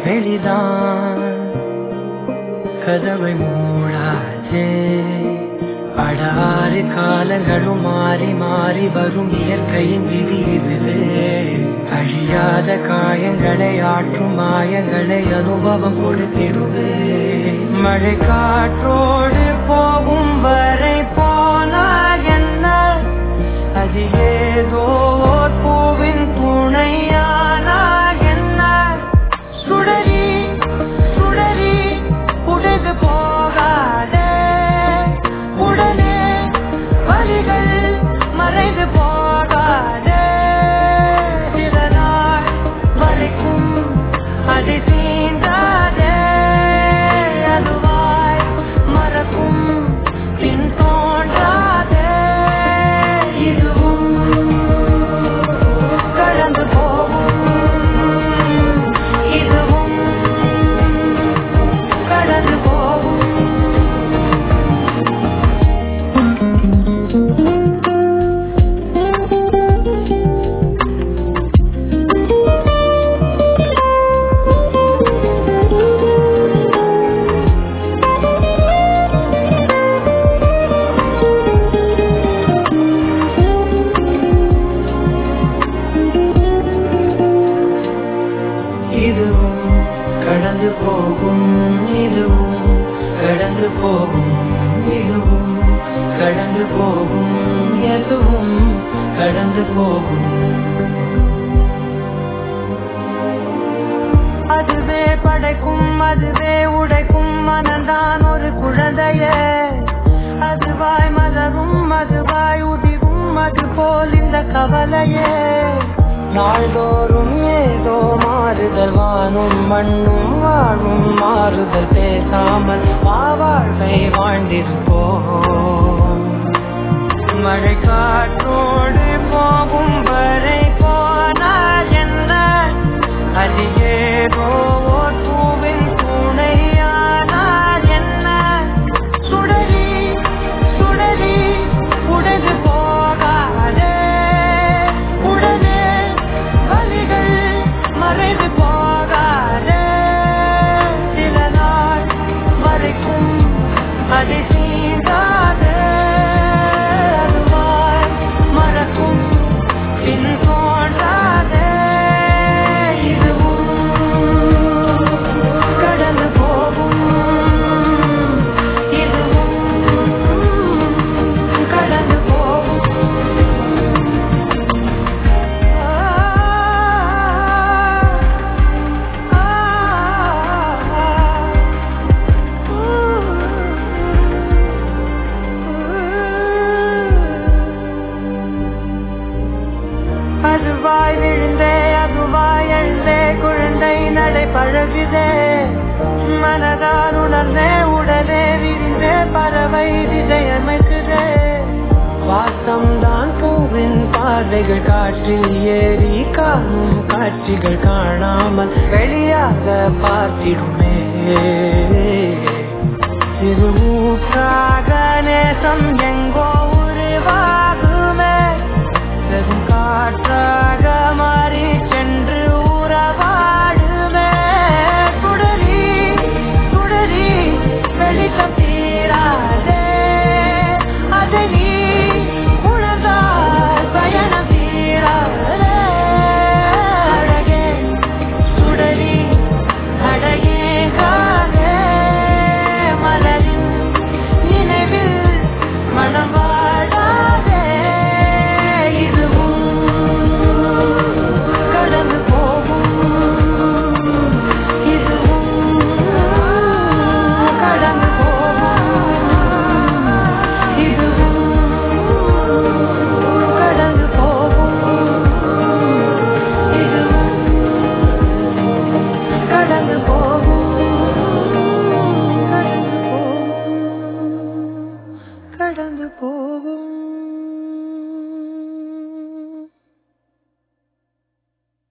வெளிதான் கதவை மூடாதே. அடாறு காலங்களும் மாறி மாறி வரும் இயற்கையின் விதி இதுவே. அழியாத காயங்களை ஆற்றும் மாயங்களை அனுபவம் கொடுத்திடுவே. மழை காற்றோடு போகும் வரை போனால் என்ன, அது ஏதோ பூவின் துணையானால் என்ன. சுடரி சுடரி உடைந்து போகாதே, உடனே வலிகள் மறைந்து போகாதே. சில நாள் வரைக்கும் அதை தீண்டாதே, அதுவாய் மறக்கும் பின் தோன்றாதே. இதுவும் கடந்து போகும், இதுவும் கடந்து போகும். இதுவும் கடந்து போகும், இதுவும் கடந்து போகும், இதுவும் கடந்து போகும், எதுவும் கடந்து போகும். அதுவே படைக்கும், அதுவே உடைக்கும், மனந்தான் ஒரு குழந்தையே. அதுவாய் மலரும், அதுவாய் உதிரும், அது போல் இந்த கவலையே. நாள்தோறும் ஏதோ மாறுதல், வானும் மண்ணும் வாழும் மாறுதல். பேசாமல் வாழ்வை வாழ்ந்திருப்போம். மழை காற்றோடு போகும் வரை போனால் என்ன, அது ஏதோ பூவின் துணையானால் என்ன. சுடரி சுடரி உடைந்து போகாதே, உடனே வலிகள் மறைந்து போகாதே. சில நாள் வரைக்கும் அதை தீண்டாதே, அதுவாய் மறக்கும் பின் தோன்றாதே. இதுவும் கடந்து போகும், இதுவும் கடந்து போகும். அதுவாய் விழுந்தே, அதுவாய் எழுந்தே, குழந்தை நடை பழகுதே. மனதால் உணர்ந்தே, உடனே விரிந்தே, பறவை திசை அமைக்குதே. வாசம்தான் பூவின் பார்வைகள், காற்றில் ஏறி காணும் காட்சிகள் காணாமல் வெளியாக பார்த்திடுமே. சிறு ஊற்றாக நேசம் எங்கோ உருவாகுமே, பெரும் காற்றாக மாறி சென்று உறவாடுமே. சுடரி சுடரி வெளிச்சம் தீராதே, அதை நீ உணர்ந்தால் பயணம் தீராதே. அழகே சுடரி அழகே காதே, மலரின் நினைவில் மனம் வாழாதே. இதுவும் கடந்து போகும், இதுவும் கடந்து போகும், இதுவும் கடந்து போகும், இதுவும் கடந்து போகும், கடந்து போகும், கடந்து போகும்.